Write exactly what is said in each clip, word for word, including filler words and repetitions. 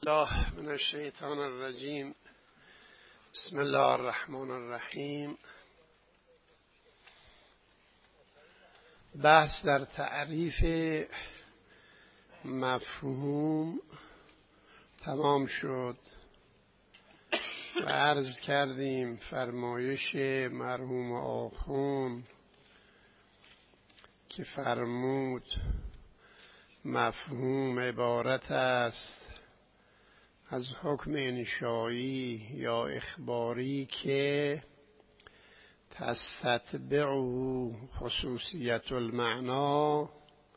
الله من الشیطان الرجیم. بسم الله الرحمن الرحیم. بحث در تعریف مفهوم تمام شد و عرض کردیم فرمایش مرحوم آخوند که فرمود مفهوم عبارت است از حکم انشایی یا اخباری که تستتبعه خصوصیت المعنا،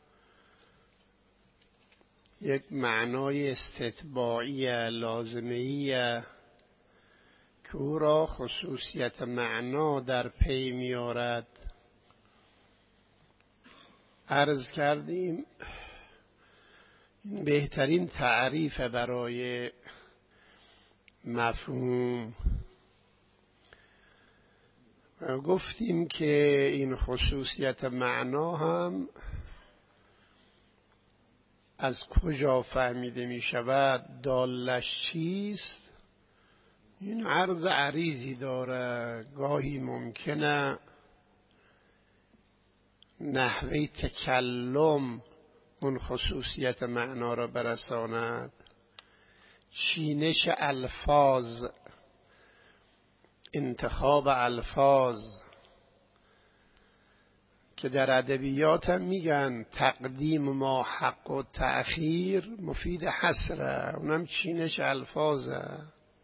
یک معنای استتباعی لازمه‌ای که او را خصوصیت معنا در پی می‌آورد. عرض کردیم بهترین تعریف برای مفهوم و گفتیم که این خصوصیت معنا هم از کجا فهمیده می شود، دالش چیست. این عرض عریضی داره. گاهی ممکنه نحوه تکلم اون خصوصیت معنا را برساند، چینش الفاظ، انتخاب الفاظ که در ادبیات هم میگن تقدیم ما حق و تأخیر مفید حصره، اونم چینش الفاظه.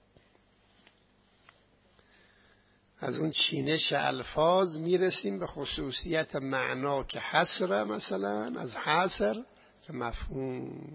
از اون چینش الفاظ میرسیم به خصوصیت معنا که حصره، مثلا از حصر که مفهوم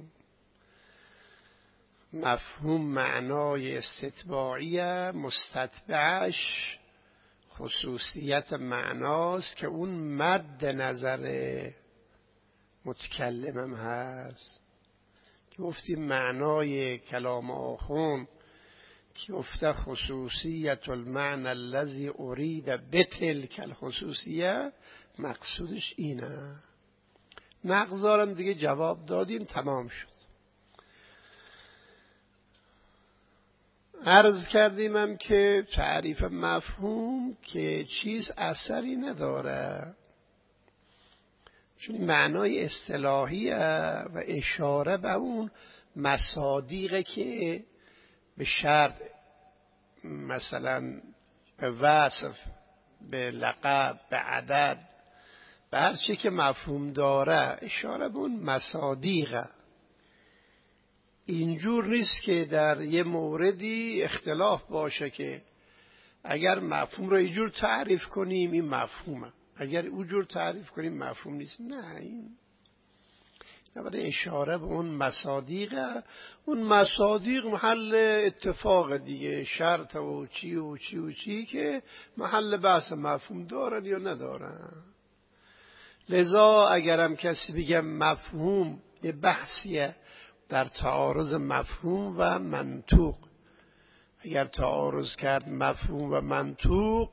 مفهوم معنای استتباعی مستتبعش خصوصیت معناست که اون مد نظر متکلمم هست. که گفتیم معنای کلام آخوند که گفته خصوصیت المعنى الذي اريد بتلك الخصوصیه، مقصودش اینه. نقضارم دیگه جواب دادیم، تمام شد. عرض کردیم هم که تعریف مفهوم که چیز اثری نداره، چون معنای اصطلاحیه و اشاره به اون مصادیقه که به شرط، مثلا به وصف، به لقب، به عدد، به هر چی که مفهوم داره اشاره به اون مصادیقه. اینجور نیست که در یه موردی اختلاف باشه که اگر مفهوم رو اینجور تعریف کنیم این مفهومه، اگر اونجور تعریف کنیم مفهوم نیست. نه، این نباید اشاره به اون مصادیقه. اون مصادیق محل اتفاق دیگه، شرط و چی و چی و چی که محل بحث مفهوم دارن یا ندارن. لذا اگرم کسی بگه مفهوم یه بحثیه در تعارض مفهوم و منطوق، اگر تعارض کرد مفهوم و منطوق،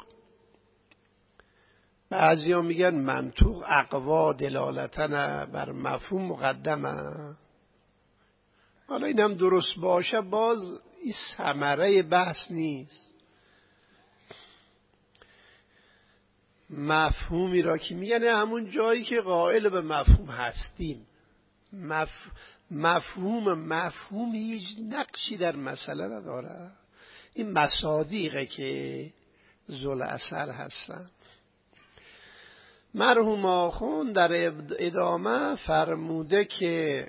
بعضی ها میگن منطوق اقوا دلالتن بر مفهوم مقدمه. حالا این هم درست باشه، باز این ثمره بحث نیست. مفهومی را که میگن همون جایی که قائل به مفهوم هستیم. مف... مفهوم مفهوم هیچ نقشی در مسئله نداره. این مصادیقه که ذل اثر هستن. مرحوم آخوند در ادامه فرموده که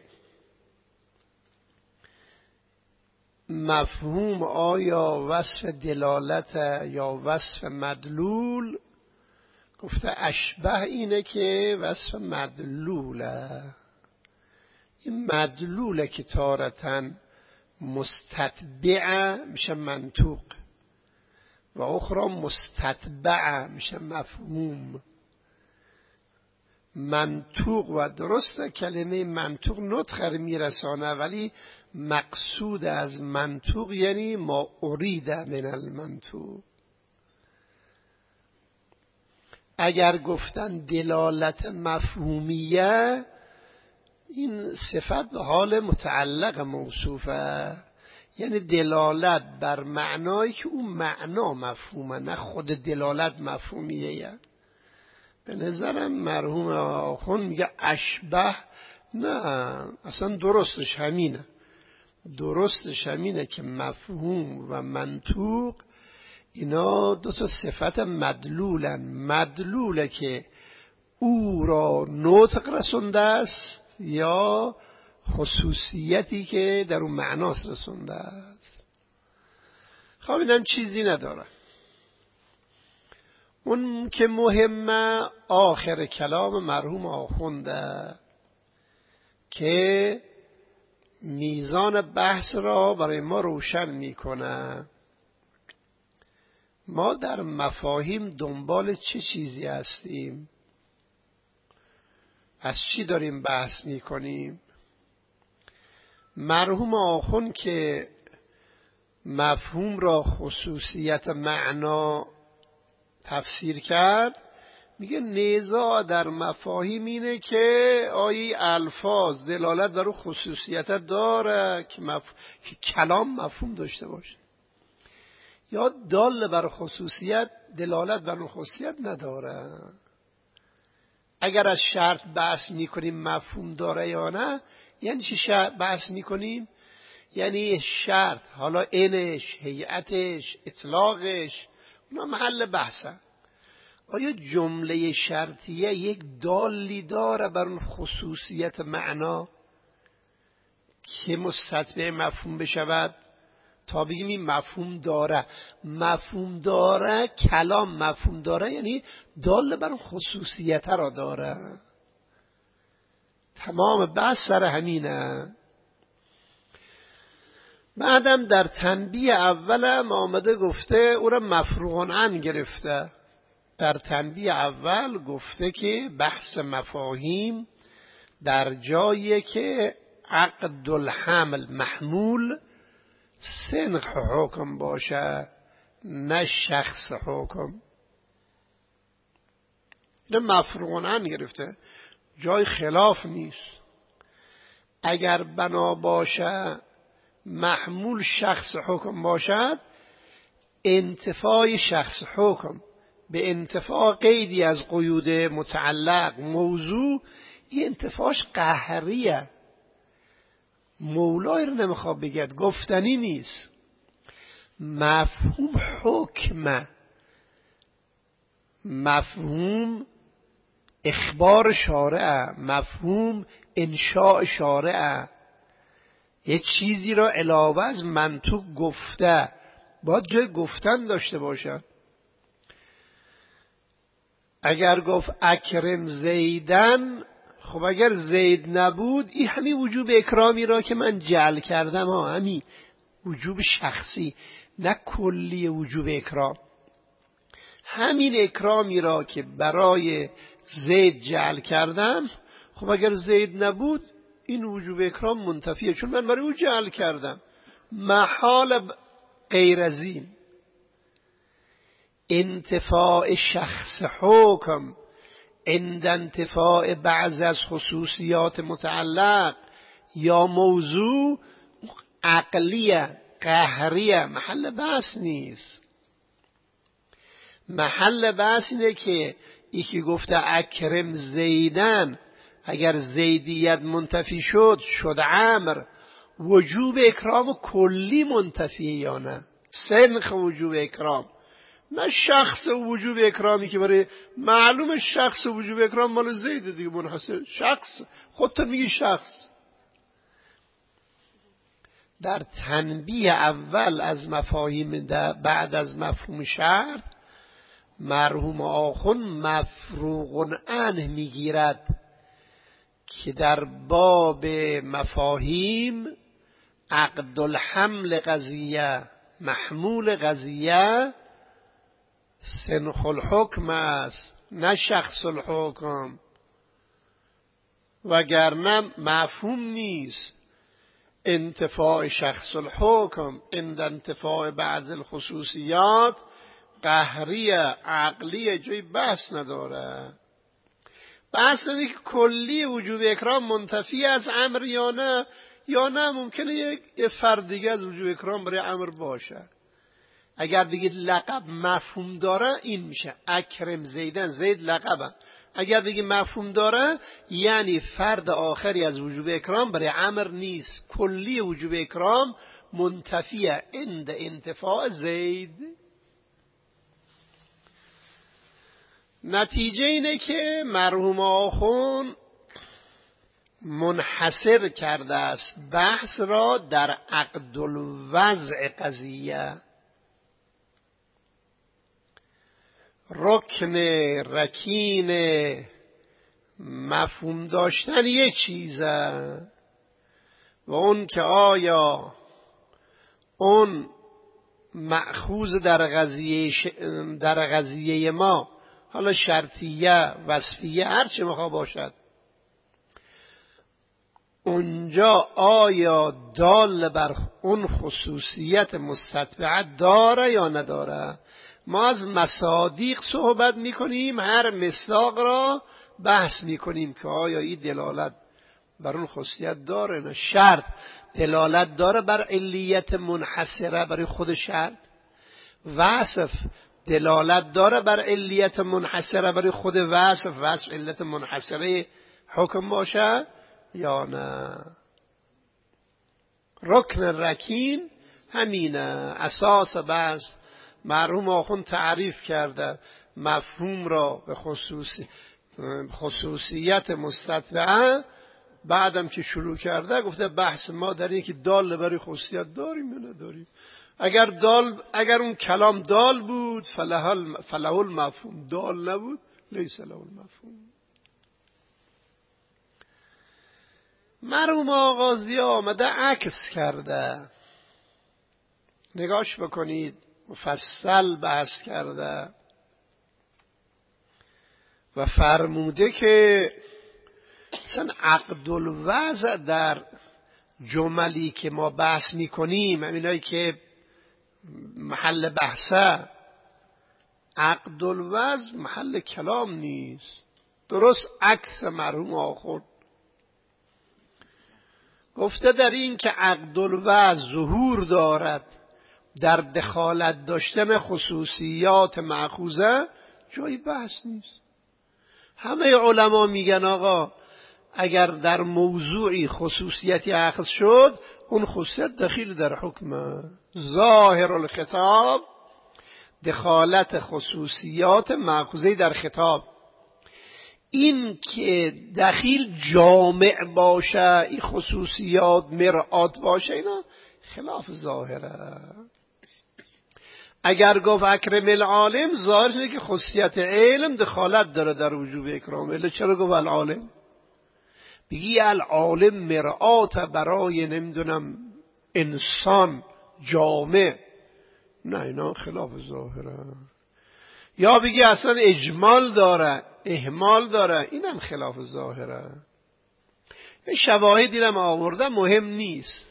مفهوم آیا وصف دلالت یا وصف مدلول؟ گفته اشبه اینه که وصف مدلوله. این مدلوله که تارتن مستتبعه میشه منطوق و اخرى مستتبعه میشه مفهوم. منطوق و درسته کلمه منطوق نطق رو میرسانه، ولی مقصود از منطوق یعنی ما ارید من المنطوق. اگر گفتن دلالت مفهومیه، این صفت به حال متعلق موصوفه. یعنی دلالت بر معنایی که اون معنا مفهومه، نه خود دلالت مفهومیه. یعنی به نظرم مرحوم آخوند میگه اشبه، نه اصلا درستش همینه، درستش همینه که مفهوم و منطوق اینا دو تا صفت مدلولن. مدلوله که او را نطق رسونده است یا خصوصیتی که در اون معناست رسونده است. خب اینم چیزی نداره. اون که مهمه آخر کلام مرحوم آخونده که میزان بحث را برای ما روشن میکنه. ما در مفاهیم دنبال چه چیزی هستیم؟ از چی داریم بحث میکنیم؟ مرحوم آخوند که مفهوم را خصوصیت معنا تفسیر کرد، میگه نزاع در مفاهیم اینه که آیه الفاظ دلالت بر خصوصیت داره که, مف... که کلام مفهوم داشته باشه، یا دال بر خصوصیت دلالت بر خصوصیت نداره. اگر از شرط بحث میکنیم مفهوم داره یا نه، یعنی چی شرط بحث میکنیم؟ یعنی شرط، حالا اینش، هیئتش، اطلاقش، اونا محل بحثه. آیا جمله شرطیه یک دالی داره بر اون خصوصیت معنا که مستتبع مفهوم بشود تا بگیم این مفهوم داره؟ مفهوم داره، کلام مفهوم داره یعنی دال بر خصوصیت را داره. تمام بحث سر همینه. بعدم در تنبیه اولم آمده گفته او را مفروغ عن گرفته. در تنبیه اول گفته که بحث مفاهیم در جایی که عقد الحمل محمول سنخ حکم باشه نه شخص حکم. اینه مفروغ عن گرفته، جای خلاف نیست. اگر بنا باشه محمول شخص حکم باشد، انتفاع شخص حکم به انتفاع قیدی از قیود متعلق موضوع، این انتفاعش قهریه. مولای رو نمیخواد بگید، گفتنی نیست. مفهوم حکمه، مفهوم اخبار شارعه، مفهوم انشاء شارعه. یه چیزی را علاوه از منطوق گفته، باید جای گفتن داشته باشد. اگر گفت اکرم زیدن، خب اگر زید نبود، این همین وجوب اکرامی را که من جعل کردم، ها همین وجوب شخصی نه کلی وجوب اکرام، همین اکرامی را که برای زید جعل کردم، خب اگر زید نبود این وجوب اکرام منتفیه، چون من برای او جعل کردم. محال غیر از این انتفاع شخص حکم عند انتفاع بعض از خصوصیات متعلق یا موضوع عقلیه قهریه، محل بحث نیست. محل بحث اینه که یکی گفته اکرم زیدن، اگر زیدیت منتفی شد شد امر، وجوب اکرام کلی منتفیه یا نه؟ سنخ وجوب اکرام، نه شخص وجوب اکرامی که برای معلوم شخص وجوب اکرام مال زید دیگه منحصر شخص، خودت میگی شخص. در تنبیه اول از مفاهیم بعد از مفهوم شرط، مرحوم آخوند مفروغ عنه میگیرد که در باب مفاهیم عقد الحمل قضیه محمول قضیه سنخ الحکم است نه شخص الحکم، وگرنه مفهوم نیست. انتفاع شخص الحکم عند انتفاع بعض الخصوصیات قهریه عقلیه، جای بحث نداره. بحث اینه که کلی وجوب اکرام منتفی از امر یا نه، یا نه ممکنه یک فرد دیگه از وجوب اکرام برای امر باشه. اگر بگید لقب مفهوم داره این میشه اکرم زیدن، زید لقبه. اگر بگید مفهوم داره یعنی فرد آخری از وجوب اکرام برای امر نیست، کلی وجوب اکرام منتفیه عند انتفاع زید. نتیجه اینه که مرحوم آخون منحصر کرده است بحث را در عقد الوضع قضیه. رکن رکین مفهوم داشتن یه چیزه و اون که آیا اون مأخوذ در قضیه ش... در قضیه ما، حالا شرطیه وصفیه هر چه میخوا باشد، اونجا آیا دال بر اون خصوصیت مستتبعه داره یا نداره. ما از مصادیق صحبت میکنیم، هر مصداق را بحث میکنیم که آیا این دلالت بر اون خصوصیت داره نه. شرط دلالت داره بر علیت منحصره برای خود شرط، وصف دلالت داره بر علیت منحصره برای خود وصف، وصف علت منحصره حکم باشه یا نه. رکن رکین همینه، اساس بحث. مرحوم آخوند تعریف کرده مفهوم را به خصوصی خصوصیت مستتبعه، بعدم که شروع کرده گفته بحث ما در اینه که دال برای خصوصیت داریم یا نداریم. اگر دال اگر اون کلام دال بود فله المفهوم، دال نبود لیس له المفهوم. مرحوم آغازی آمده عکس کرده، نگاش بکنید، مفصل بحث کرده و فرموده که مثلا عقد الوضع در جملی که ما بحث میکنیم، همینایی که محل بحثه، عقد الوضع محل کلام نیست. درست عکس مرحوم آخوند گفته در این که عقد الوضع ظهور دارد در دخالت داشتن خصوصیات مأخوذه، جای بحث نیست. همه علما میگن آقا اگر در موضوعی خصوصیتی اخذ شد اون خصوصیت دخیل در حکم. ظاهر الخطاب دخالت خصوصیات مأخوذه در خطاب. این که دخیل جامع باشه، این خصوصیات مرآت باشه، اینا خلاف ظاهره. اگر گفت اکرم العالم، ظاهرش اینه که خصوصیت علم دخالت داره در وجوب اکرام. الا چرا گفت العالم؟ بگی العالم مرآت برای نمیدونم انسان جامع، نه اینا خلاف ظاهره. یا بگی اصلا اجمال داره اهمال داره، اینم خلاف ظاهره. این شواهدی رو ما آورده، مهم نیست.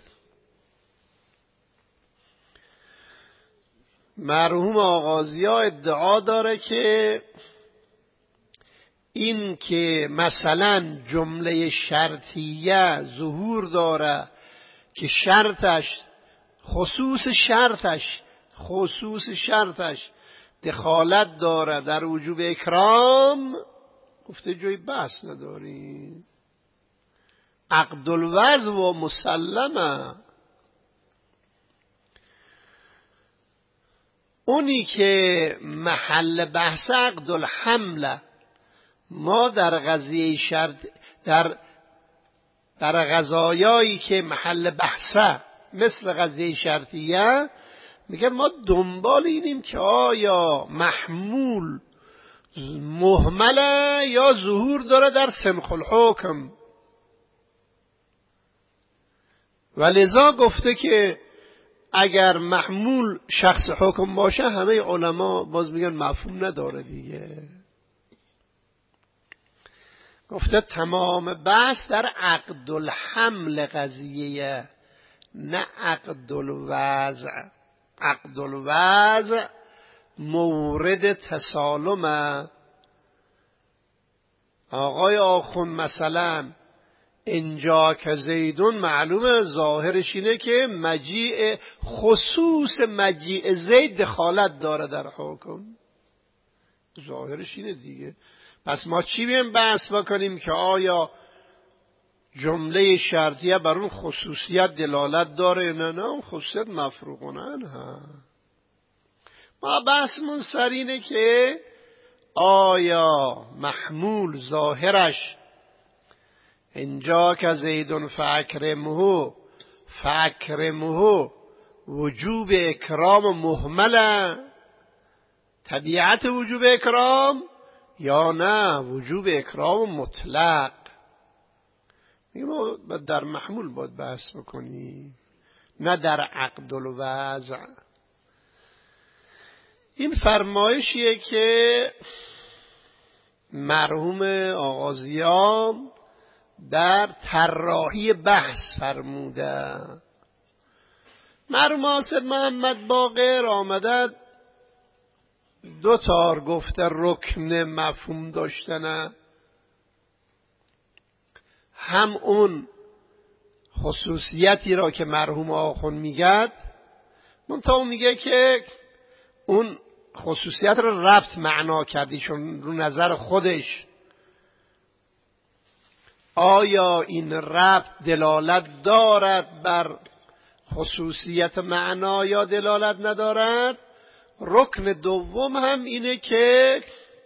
مرحوم آغازی‌ها ادعا داره که این که مثلا جمله شرطیه ظهور داره که شرطش خصوص شرطش خصوص شرطش دخالت داره در وجوب اکرام، گفته جای بحث نداری. عقد الوضع و مسلمه. اونی که محل بحث عقد الحمله، ما در قضیه شرط در در قضایایی که محل بحثه مثل قضیه شرطیه میگه ما دنبال اینیم که آیا محمول مهمله یا ظهور داره در سمخ الحکم. و لذا گفته که اگر محمول شخص حکم باشه همه علما باز میگن مفهوم نداره دیگه. گفته تمام بحث در عقد الحمل قضیه، نه عقد الوضع. عقد الوضع مورد تسالمه. آقای آخوند مثلا اینجا که زیدون معلومه ظاهرش اینه که مجیع خصوص مجیع زید دخالت داره در حکم، ظاهرش اینه دیگه. پس ما چی بیم بحث بکنیم که آیا جمله شرطیه بر اون خصوصیت دلالت داره؟ نه نه، اون خصوصیت مفروغونه. ها ما بحثمون سر اینه که آیا محمول ظاهرش اینجا که زیدون فاکرمه فاکرمه وجوب اکرام محمله، طبیعت وجوب اکرام، یا نه وجوب اکرام مطلق؟ ما در محمول باید بحث بکنی، نه در عقد الوضع. این فرمایشیه که مرحوم آغازیان در طراحی بحث فرموده. مرحوم حاسب محمد باقر آمده دو تار گفته رکن مفهوم داشتنه، هم اون خصوصیتی را که مرحوم آخون میگد، منتها میگه که اون خصوصیت را ربط معنا کردی، چون رو نظر خودش آیا این ربط دلالت دارد بر خصوصیت معنا یا دلالت ندارد. رکن دوم هم اینه که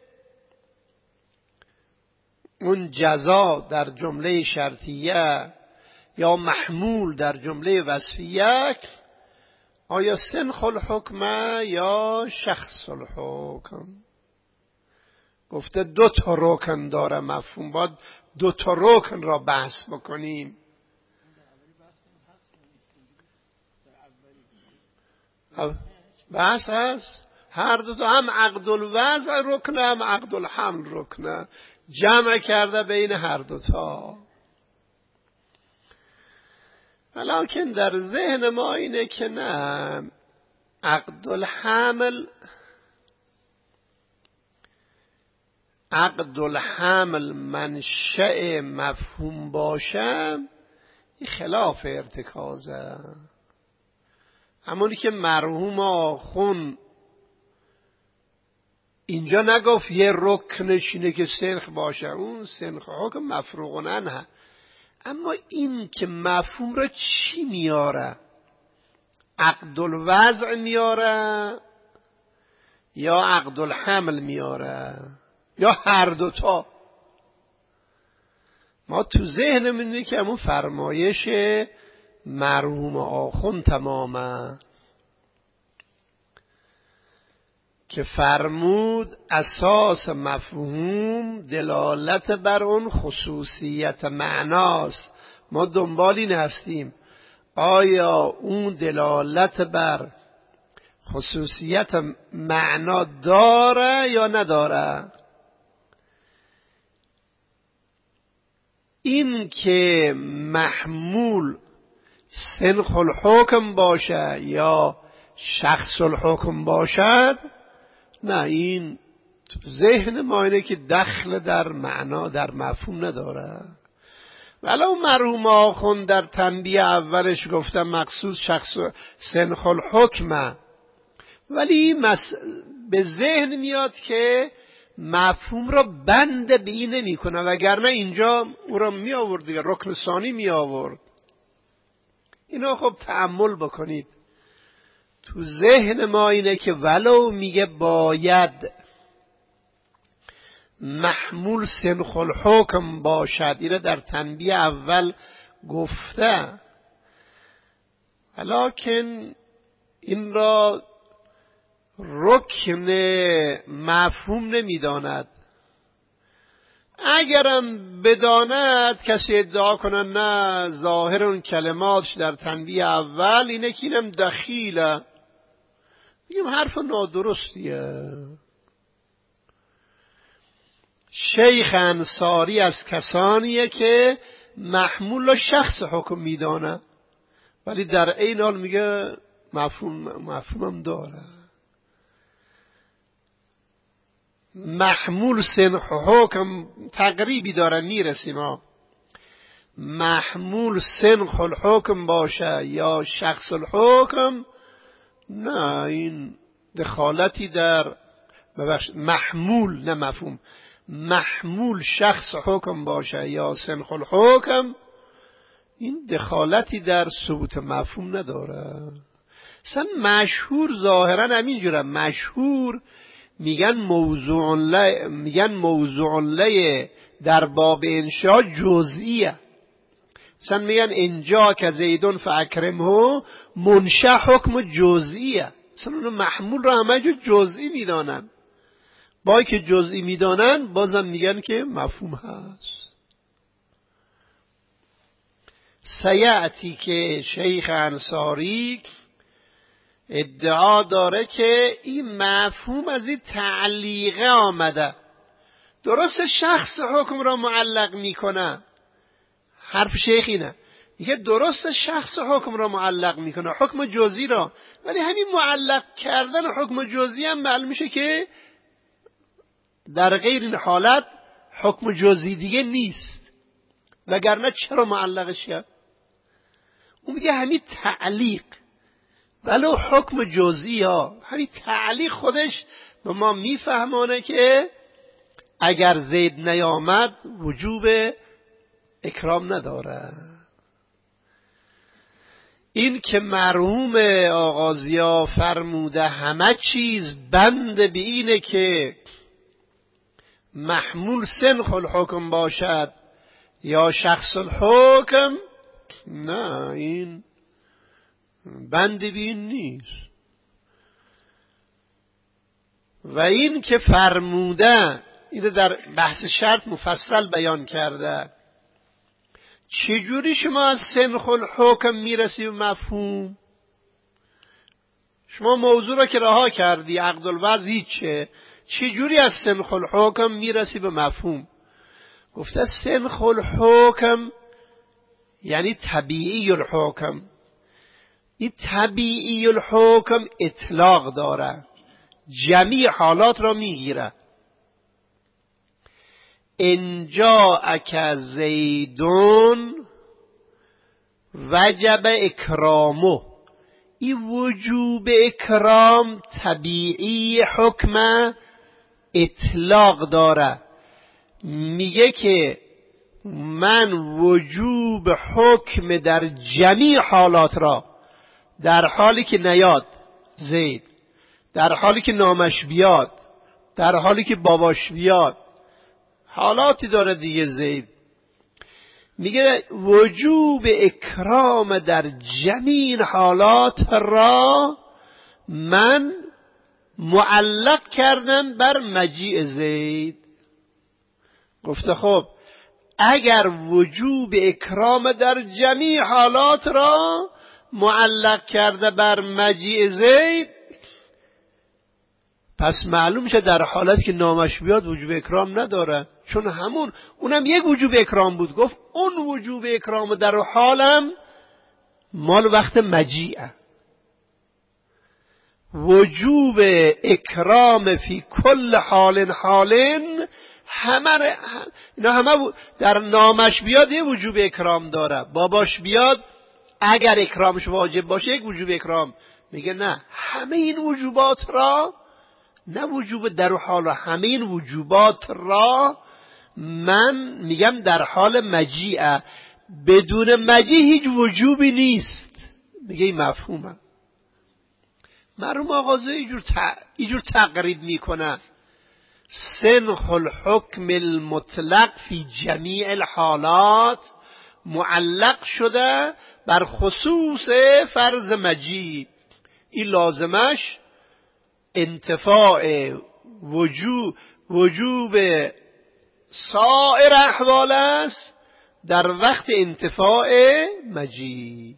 اون جزا در جمله شرطیه یا محمول در جمله وصفیه آیا سنخ الحکمه یا شخص الحکم. گفته دو تا رکن داره مفهوم، باید دو تا رکن را بحث بکنیم. بحث هست هر دو تا، هم عقد الوضع رکنه هم عقد الحمل رکنه، جمع کرده بین هر دو تا. ولیکن در ذهن ما اینه که نه، عقد الحمل عقد الحمل منشأ مفهوم باشه، این خلاف ارتکازه. همونی که مرحوم آخون اینجا نگفت یه رکنش اینه که سنخ باشه، اون سنخ حکم مفروغنن ها، اما این که مفهوم را چی میاره؟ عقد الوضع میاره یا عقد الحمل میاره یا هر دوتا؟ ما تو ذهنمون اینه که همون فرمایش مرحوم آخون تمامه که فرمود اساس مفهوم دلالت بر اون خصوصیت معناست. ما دنبال این هستیم آیا اون دلالت بر خصوصیت معنا داره یا نداره. این که محمول سنخ الحکم باشه یا شخص الحکم باشد، نه، این ذهن ما اینه که دخل در معنا در مفهوم نداره. ولو مرحوم آخوند در تنبیه اولش گفتم مقصود شخص سنخ الحکمه، ولی مس... به ذهن میاد که مفهوم را بند به این نمی کنه، وگرنه اینجا او را می آورد دیگه، رکن ثانی می آورد. اینا خب تأمل بکنید. تو ذهن ما اینه که ولو میگه باید محمول سنخ الحکم باشد، اینه در تنبیه اول گفته، ولکن این را رکن مفهوم نمیداند. اگرم بداند کسی ادعا کنه نه ظاهر اون کلماتش در تنبیه اول اینه که اینم دخیله، بگیم حرف نادرستیه. شیخ انصاری از کسانیه که محمول و شخص حکم میدانه، ولی در این حال میگه مفهوم مفهومم داره. محمول سنخ حکم تقریبی داره، میرسیم ها. محمول سنخ الحکم باشه یا شخص الحکم، نه این دخالتی در ببخش محمول نه مفهوم، محمول شخص حکم باشه یا سنخ الحکم، این دخالتی در ثبوت مفهوم نداره. اصلا مشهور ظاهرا همینجوره، مشهور میگن موضوع ل... میگن موضوع ل در باب انشاء جزئیه. مثلا میگن انجا که زیدون فاکرمه منشأ حکم جزئیه. مثلا اون محمول رو همه جو جزئی میدانن، با که جزئی میدانن بازم میگن که مفهوم هست. سیعتی که شیخ انصاری ادعا داره که این مفهوم از این تعلیقه آمده، درست شخص حکم را معلق میکنه. حرف شیخ اینه، میگه درست شخص حکم را معلق میکنه، حکم جزئی را، ولی همین معلق کردن حکم جزئی هم معلوم میشه که در غیر این حالت حکم جزئی دیگه نیست، وگرنه چرا معلقش کرد؟ اون میگه همین تعلیق ولو حکم جزئی ها، همین تعلیق خودش به ما میفهمانه که اگر زید نیامد وجوب اکرام نداره. این که مرحوم آغازیا فرموده همه چیز بند به اینه که محمول سنخ الحکم باشد یا شخص الحکم، نه این بند به این نیست. و این که فرموده، این در بحث شرط مفصل بیان کرده، چجوری شما از سنخ الحکم میرسی به مفهوم؟ شما موضوع را که رها کردی، عقد الوضع هیچه، چجوری از سنخ الحکم میرسی به مفهوم؟ گفته سنخ الحکم یعنی طبیعی الحکم. این طبیعی الحکم اطلاق داره، جمیع حالات را میگیره. انجا اک زیدون وجب اکرامه، این وجوب اکرام طبیعی حکم اطلاق داره. میگه که من وجوب حکم در جمیع حالات را، در حالی که نیاد زید، در حالی که نامش بیاد، در حالی که باباش بیاد، حالاتی داره دیگه زید، میگه وجوب اکرام در جمیع حالات را من معلق کردم بر مجیء زید. گفته خب اگر وجوب اکرام در جمیع حالات را معلق کرده بر مجیء زید، پس معلوم میشه در حالت که نامش بیاد وجوب اکرام نداره، چون همون اونم یک وجوب اکرام بود. گفت اون وجوب اکرام در حالم مال وقت مجیئه. وجوب اکرام فی کل حال حالن، همه اینا همه در نامش بیاد یه وجوب اکرام داره، باباش بیاد اگر اکرامش واجب باشه یک وجوب اکرام. میگه نه، همه این وجوبات را، نه وجوب در حال، همه این وجوبات را من میگم در حال مجیئه، بدون مجیء هیچ وجوبی نیست. میگه این مفهومه. مرحوم آغازه اینجور ت... اینجور تقریب میکنه سنخ الحکم المطلق فی جمیع الحالات معلق شده بر خصوص فرض مجیء. این لازمش انتفاع وجوب وجوب سایر احوال است در وقت انتفاع مجیء.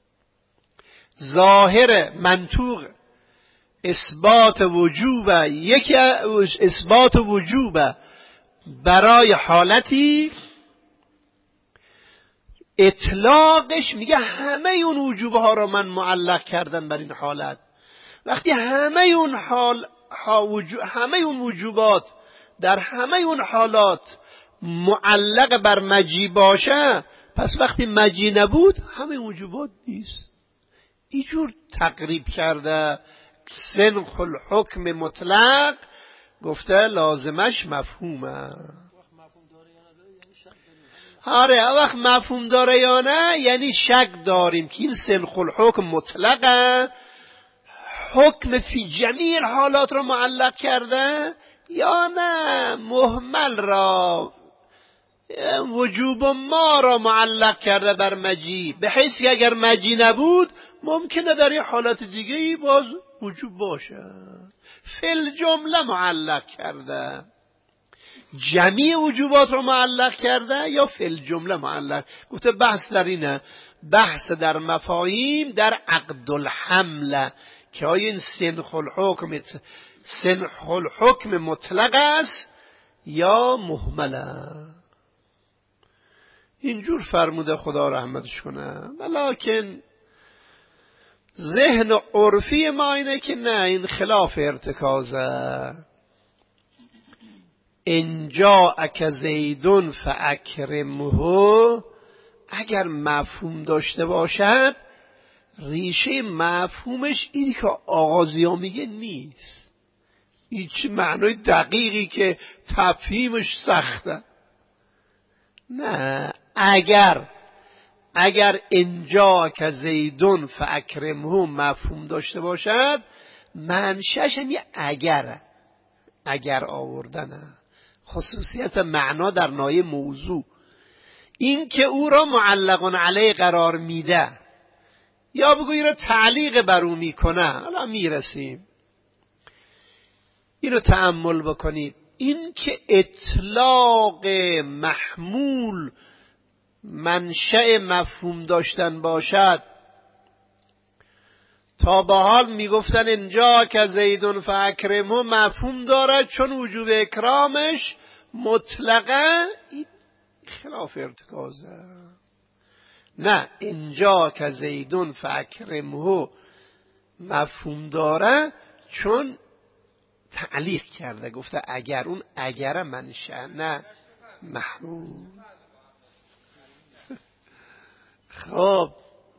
ظاهر منطوق اثبات وجوب، یکی اثبات وجوب برای حالتی، اطلاقش میگه همه اون وجوب ها را من معلق کردم بر این حالت. وقتی همه اون حال ها وجو... همه اون وجوبات در همه اون حالات معلق بر مجیء باشه، پس وقتی مجی نبود همه وجوبات نیست. اینجور تقریب کرده سنخ الحکم مطلق، گفته لازمش مفهومه. آره وقت مفهوم داره یا نه یعنی شک داریم که این سنخ الحکم مطلقه، حکم فی جمیع حالات رو معلق کرده یا نه مهمل را وجوب ما را معلق کرده بر مجی، به حیث که اگر مجی نبود ممکنه در این حالات دیگه ای باز وجوب باشه. فل جمله معلق کرده، جمیع وجوبات رو معلق کرده یا فل جمله معلق. گفته بحث در اینه، بحث در مفاهیم در عقد الحمل که آیا این سنخ الحکم سنخ الحکم مطلق است یا مهمله. اینجور فرموده خدا رحمتش کنه. ولکن ذهن عرفی ما اینه که نه، این خلاف ارتکازه. انجا اک زیدون فاکرمه، اگر مفهوم داشته باشد ریشه مفهومش اینی که آغازیا میگه نیست، هیچ معنای دقیقی که تفهیمش سخته. نه، اگر اگر انجا که زیدون فاکرمه مفهوم داشته باشد منشأش یعنی اگر اگر آوردنه، خصوصیت معنا در نای موضوع، این که او را معلق علیه قرار میده یا بگو این را تعلیق بر او میکنه. حالا میرسیم، این رو تأمل بکنید. این که اطلاق محمول منشأ مفهوم داشتن باشد، تا به حال میگفتن اینجا که زیدون فاکرمه مفهوم دارد چون وجوب اکرامش مطلقا، این خلاف ارتکازه. نه، اینجا که زیدون فاکرمه مفهوم داره چون تعلیق کرده، گفته اگر، اون اگر منشأ نه محمول. خب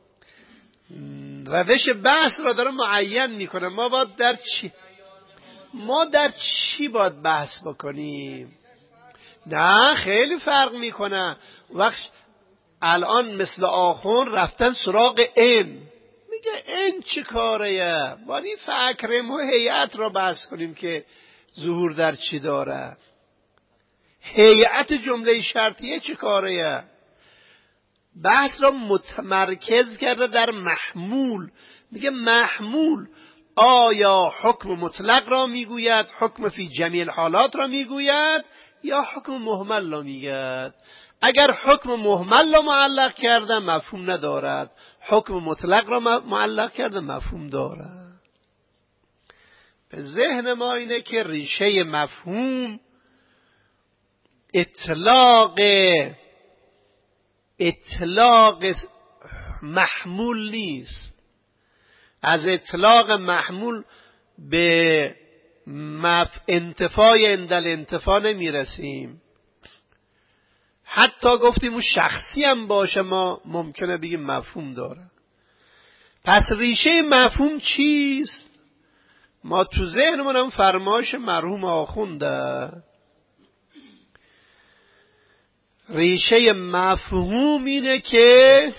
روش بحث را داره معین میکنه. ما باید در چی ما در چی باید بحث بکنیم؟ نه خیلی فرق میکنه. وقت الان مثل آخون رفتن سراغ این، میگه این چی کاریه؟ باید این فاکرمه و هیئت را بحث کنیم که ظهور در چی داره. هیئت جمله شرطیه چی کاریه؟ بحث را متمرکز کرده در محمول. میگه محمول آیا حکم مطلق را میگوید، حکم فی جمیع الحالات را میگوید یا حکم مهمل را میگوید؟ اگر حکم مهمل را معلق کرده مفهوم ندارد، حکم مطلق را معلق کرده مفهوم دارد. به ذهن ما اینه که ریشه مفهوم اطلاق اطلاق محمول نیست. از اطلاق محمول به مف... انتفای اندل انتفا نمیرسیم. حتی گفتیم اون شخصی هم باشه ما ممکنه بگیم مفهوم داره. پس ریشه مفهوم چیست؟ ما تو ذهنمون هم فرمایش مرحوم آخونده، ریشه مفهوم اینه که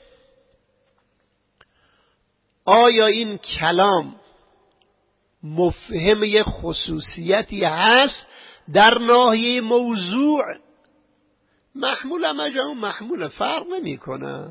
آیا این کلام مفهم یه خصوصیتی هست در ناحیه موضوع؟ محمول هم اجا محمول فرق نمی کنه.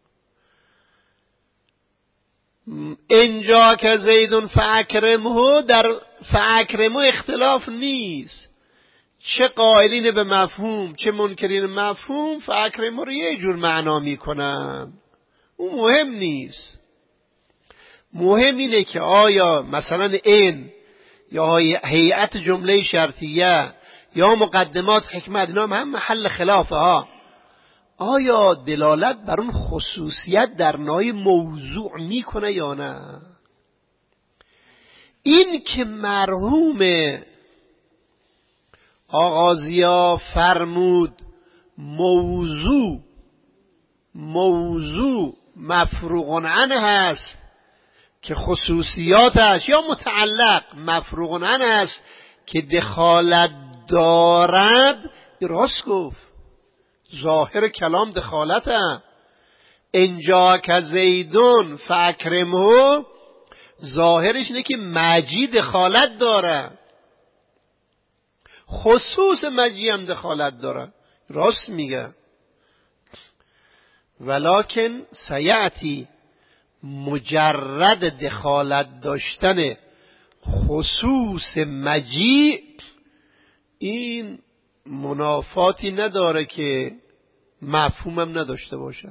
اینجا که زیدون فاکرمه، در فاکرمه اختلاف نیست. چه قائلین به مفهوم چه منکرین مفهوم فاکرمه رو یه جور معنا میکنن. اون مهم نیست. مهم اینه که آیا مثلا این یا هیئت جمله شرطیه یا مقدمات حکمت، اینا هم محل خلافه ها، آیا دلالت بر اون خصوصیت در نای موضوع میکنه یا نه؟ این که مرحوم آغازیا فرمود موضوع موضوع مفروغ عنه هست که خصوصیاتش، یا متعلق مفروغ عنه هست که دخالت دارد، راست گفت. ظاهر کلام دخالته. انجا که زیدون فاکرمه، ظاهرش اینه که مجی دخالت داره، خصوص مجی هم دخالت داره، راست میگه. ولکن سیعتی، مجرد دخالت داشتن خصوص مجی این منافاتی نداره که مفهومم نداشته باشه.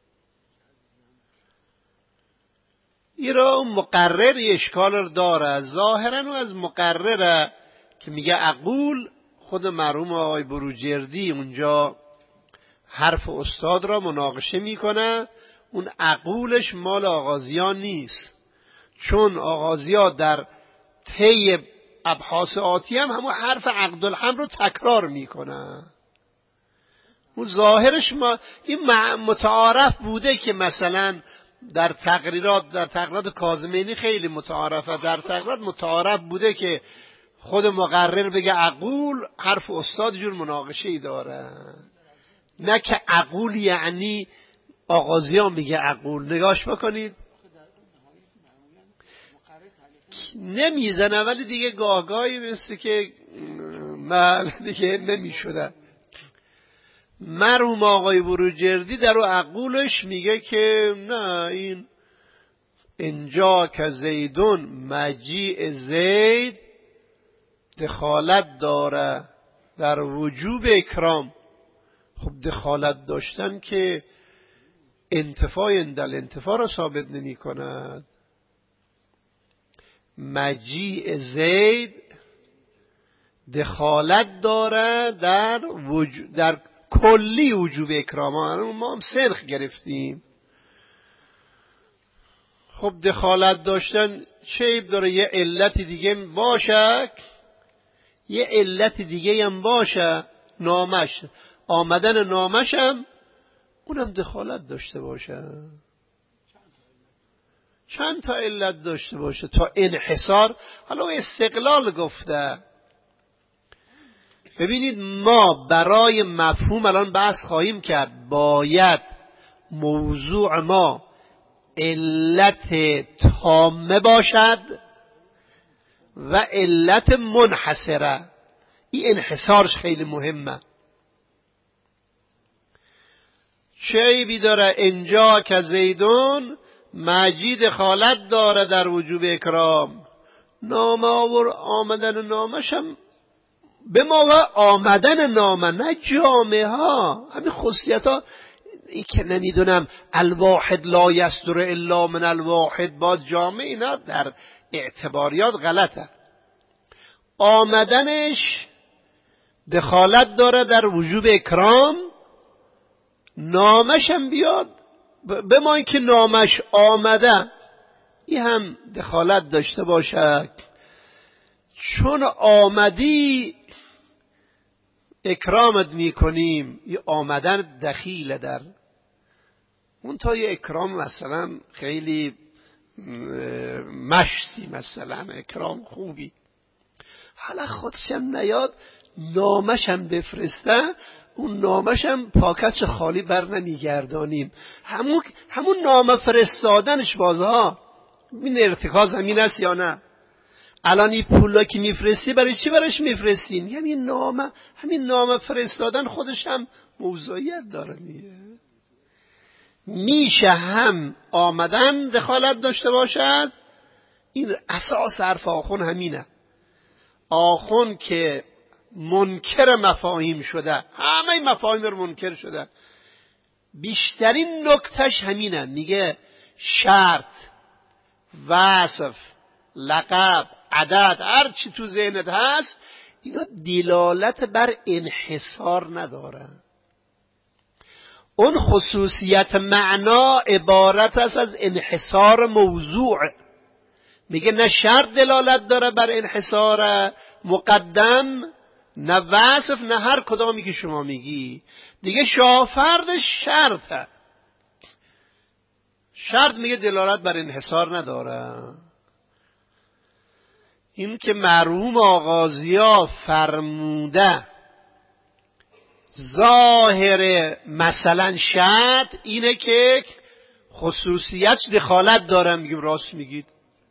ایرا مقرر اشکال رو داره، ظاهرا و از مقرره که میگه عقول. خود مرحوم آقای بروجردی اونجا حرف استاد را مناقشه میکنه، اون عقولش مال آغازیان نیست، چون آغازیان در طی ابحاث آتی هم همون حرف عقدالهم رو تکرار میکنه. اون ظاهرش ما این متعارف بوده که مثلا در تقریرات در تقریرات کاظمینی خیلی متعارفه، در تقریرات متعارف بوده که خود مقرر بگه عقول، حرف استاد جور مناقشه ای داره، نه که عقول یعنی آغازیان میگه عقول. نگاش بکنید نمیزنه، ولی دیگه گاهگاهی مثل که من دیگه نمیشده. مرحوم آقای بروجردی در او عقولش میگه که نه، این انجا که زیدون مجیع زید دخالت داره در وجوب اکرام. خب دخالت داشتن که انتفاع اندل انتفاع را ثابت نمی کند. مجیع زید دخالت داره در وجود، در کلی وجوب اکرام. ما هم سرخ گرفتیم. خب دخالت داشتن چه عیب داره؟ یه علت دیگه باشه، یه علت دیگه هم باشه، نامش آمدن نامش هم اونم دخالت داشته باشه، چند تا علت داشته باشه تا انحصار. حالا استقلال گفته. ببینید ما برای مفهوم الان بحث خواهیم کرد، باید موضوع ما علت تامه باشد و علت منحصره. این انحصارش خیلی مهمه. چه عیبی داره انجا که زیدون مجید دخالت داره در وجوب اکرام؟ نامه آور آمدن نامش هم به ما آمدن نامه، نه جامعه ها. همین خصوصیت ها ای که نمیدونم الواحد لا یصدر الا من الواحد با جامعه، اینا در اعتباریات غلطه. آمدنش دخالت داره در وجوب اکرام، نامش هم بیاد به ما این که نامش آمده این هم دخالت داشته باشه، چون آمدی اکرامت میکنیم. یه آمدن دخیله در اون تا یه اکرام مثلا خیلی مشتی، مثلا اکرام خوبی، حالا خودشم نیاد نامشم بفرسته، اون نامشم پاکتش خالی بر نمیگردانیم. همون همون نامه فرستادنش بازها این ارتکاز همین است یا نه؟ الان این پولا که میفرستی برای چی برایش میفرستین؟ همین نامه، همین نامه فرستادن خودش هم موضوعیت داره. میگه میشه هم آمدن دخالت داشته باشد. این اساس حرف آخون همینه. آخون که منکر مفاهیم شده، همه مفاهیم رو منکر شده، بیشترین نکتش همینه. میگه شرط، وصف، لقب، عدد، هر چی تو ذهنت هست اینا دلالت بر انحصار نداره. اون خصوصیت معنا عبارت است از انحصار موضوع. میگه نه شرط دلالت داره بر انحصار مقدم، نه وصف، نه هر کدامی که شما میگی. دیگه شافرد شرطه. شرط میگه دلالت بر انحصار نداره. این که مرحوم آغازیا فرموده ظاهر مثلا شرط اینه که خصوصیت دخالت داره، میگیم راست میگید.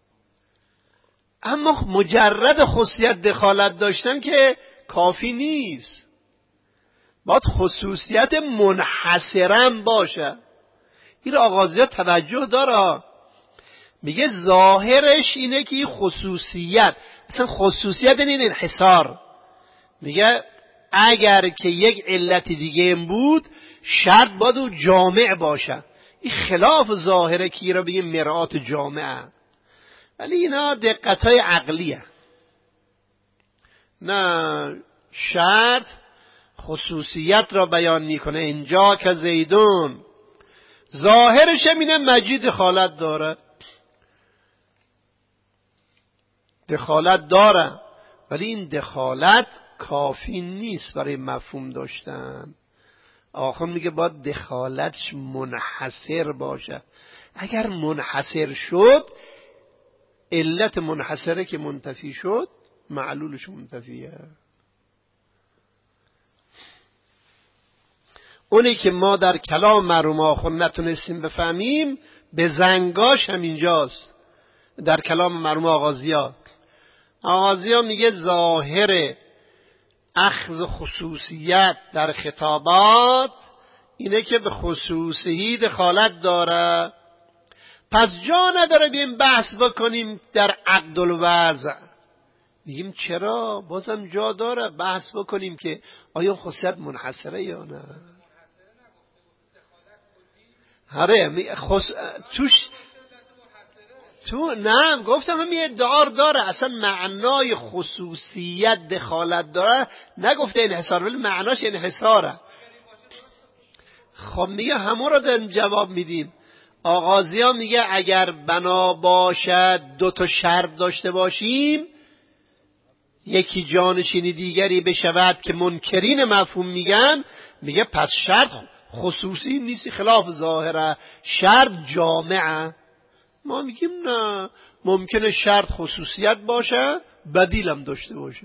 اما مجرد خصوصیت دخالت داشتن که کافی نیست، باید خصوصیت منحصرم باشه. این آغازیا توجه داره، میگه ظاهرش اینه که این خصوصیت، اصلا خصوصیت این انحصار، میگه اگر که یک علت دیگه بود شرط باید او جامع باشه. این خلاف ظاهره که را بگیم مرآت جامعه، ولی اینا دقتای عقلیه. نه، شرط خصوصیت را بیان میکنه. اینجا که زیدون ظاهرش اینه مجید دخالت داره، دخالت داره، ولی این دخالت کافی نیست برای مفهوم داشتن. آخر میگه باید دخالتش منحصر باشه. اگر منحصر شد، علت منحصره که منتفی شد، معلولش منتفیه. اونی که ما در کلام مرحوم آخر نتونستیم بفهمیم به زنگاش همینجاست. در کلام مرحوم آغازیا، آغازیا میگه ظاهر اخذ خصوصیت در خطابات اینه که به خصوصی دخالت داره، پس جا نداره بیم بحث بکنیم در عقد الوضع. میگیم چرا؟ بازم جا داره بحث بکنیم که آیا خصوصیت منحصره یا نه. هره خص... توش تو نه گفتم همین ادعا داره، اصلا معنای خصوصیت دخالت داره، نگفته انحصار، ولی معناش انحصاره. خب میگه همون را در جواب میدیم. آغازیا میگه اگر بنا باشد دو تا شرط داشته باشیم، یکی جانشینی دیگری بشود که منکرین مفهوم میگن، میگه پس شرط خصوصی نیست، خلاف ظاهره، شرط جامعه. ما میگیم نه، ممکنه شرط خصوصیت باشه بدیلم داشته باشه.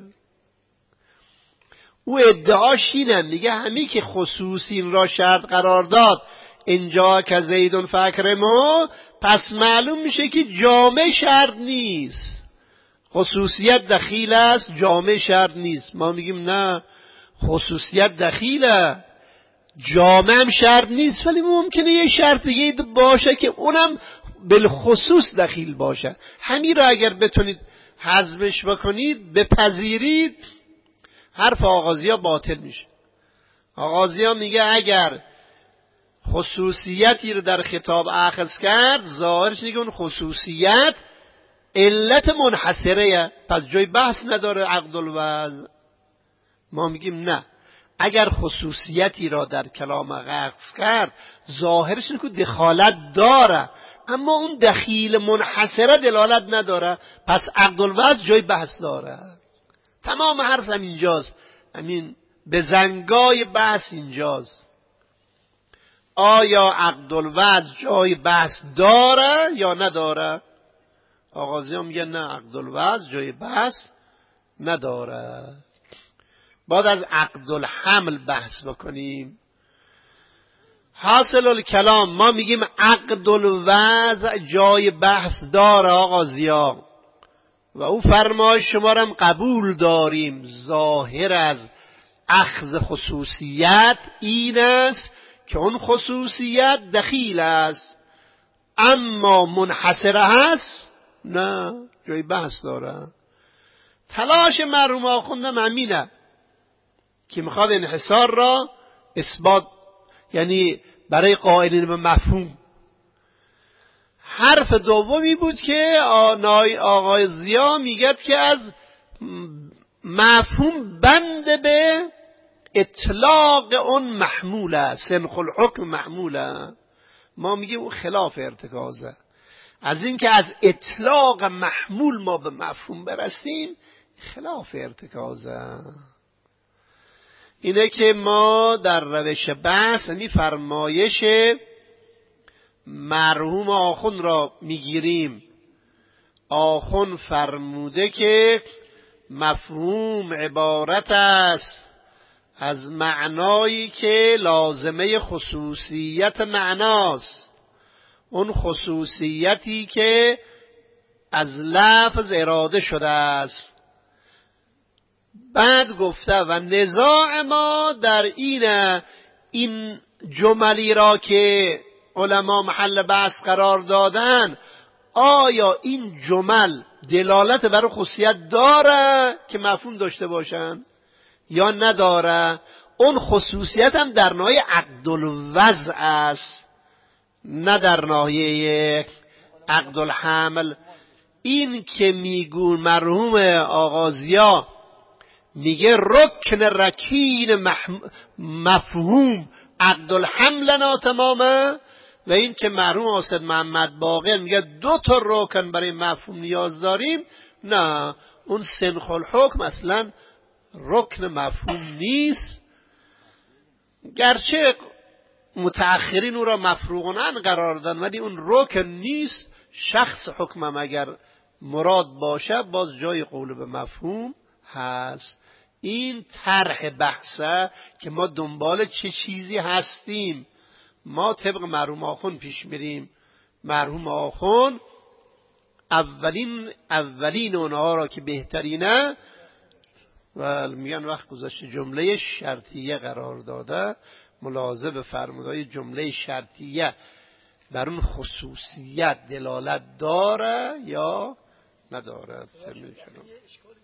او ادعاش اینه، میگه همی که خصوصی را شرط قرار داد اینجا که زیدون فاکرمو، پس معلوم میشه که جامع شرط نیست، خصوصیت دخیل است، جامع شرط نیست. ما میگیم نه، خصوصیت دخیله، جامع هم شرط نیست، ولی ممکنه یه شرط دیگه باشه که اونم بالخصوص دخیل باشه. همین را اگر بتونید حذفش بکنید، بپذیرید، حرف آغازیا باطل میشه. آغازیا میگه اگر خصوصیتی رو در خطاب اخذ کرد، ظاهرش میگه اون خصوصیت علت منحصره، پس جای بحث نداره عقد الوضع. ما میگیم نه، اگر خصوصیتی را در کلام اخذ کرد، ظاهرش اینه که دخالت داره، اما اون دخیل منحصره دلالت نداره، پس عقد الوضع جای بحث داره. تمام حرف هم اینجاست، همین به زنگای بحث اینجاست. آیا عقد الوضع جای بحث داره یا نداره؟ آغازی میگه نه، عقد الوضع جای بحث نداره. بعد از عقد الحمل بحث بکنیم. حاصل الکلام ما میگیم عقد الوضع جای بحث داره آغازیا، و او فرمایش شما را هم قبول داریم. ظاهر از اخذ خصوصیت این است که اون خصوصیت دخیل است، اما منحصره هست نه، جای بحث داره. تلاش مرحوم آخوندم همینه که میخواد انحصار را اثبات، یعنی برای قائلین به مفهوم. حرف دومی بود که آقای ضیا میگه که از مفهوم بند به اطلاق اون محموله، سنخ الحکم محموله. ما میگیم اون خلاف ارتکازه. از این که از اطلاق محمول ما به مفهوم برسیم، خلاف ارتکازه. اینه که ما در روش بحث می فرمایش مرحوم آخوند را میگیریم، آخوند فرموده که مفهوم عبارت است از معنایی که لازمه خصوصیت معناست، اون خصوصیتی که از لفظ اراده شده است. بعد گفته و نزاع ما در این این جملی را که علما محل بحث قرار دادن، آیا این جمل دلالت بر خصوصیت داره که مفهوم داشته باشن یا نداره؟ اون خصوصیت هم در ناحیه عقد الوضع است، نه در ناحیه عقد الحمل. این که میگون مرحوم آغازیا میگه رکن رکین مفهوم عقد الحمل ناتمامه، و این که مرحوم آسد محمد باقر میگه دو تا رکن برای مفهوم نیاز داریم، نه، اون سنخ الحکم اصلا رکن مفهوم نیست. گرچه متأخرین او را مفروغن قرار دادن ولی اون رکن نیست. شخص حکمم اگر مراد باشه باز جای قول به مفهوم هست. این طرح بحثه که ما دنبال چه چیزی هستیم. ما طبق مرحوم آخوند پیش میریم. مرحوم آخوند اولین اولین اونها را که بهترینه و میگن وقت گذاشته جمله شرطیه قرار داده، ملاحظه بفرمایید جمله شرطیه بر اون خصوصیت دلالت داره یا نداره.